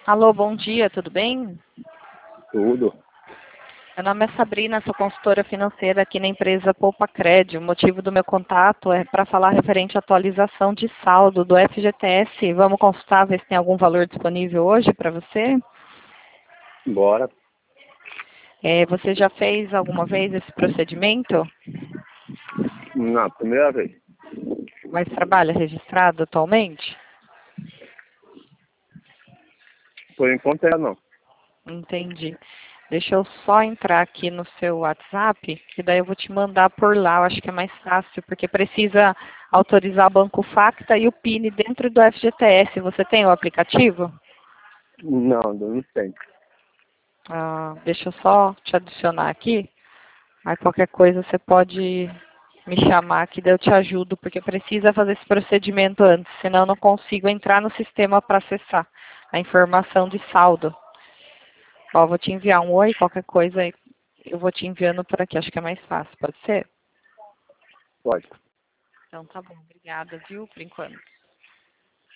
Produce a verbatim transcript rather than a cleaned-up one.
Alô, bom dia, tudo bem? Tudo. Meu nome é Sabrina, sou consultora financeira aqui na empresa Poupa Cred. O motivo do meu contato é para falar referente à atualização de saldo do F G T S. Vamos consultar, ver se tem algum valor disponível hoje para você? Bora. É, você já fez alguma vez esse procedimento? Na primeira vez. Mas trabalha registrado atualmente? Por enquanto é não. Entendi. Deixa eu só entrar aqui no seu WhatsApp, que daí eu vou te mandar por lá. Eu acho que é mais fácil, porque precisa autorizar o Banco Facta e o P I N dentro do F G T S. Você tem o aplicativo? Não, não tem. Ah, deixa eu só te adicionar aqui. Aí qualquer coisa você pode me chamar que daí eu te ajudo, porque precisa fazer esse procedimento antes, senão eu não consigo entrar no sistema para acessar a informação de saldo. Ó, vou te enviar um oi, qualquer coisa aí eu vou te enviando por aqui, acho que é mais fácil, pode ser? Pode. Então tá bom, obrigada, viu, por enquanto.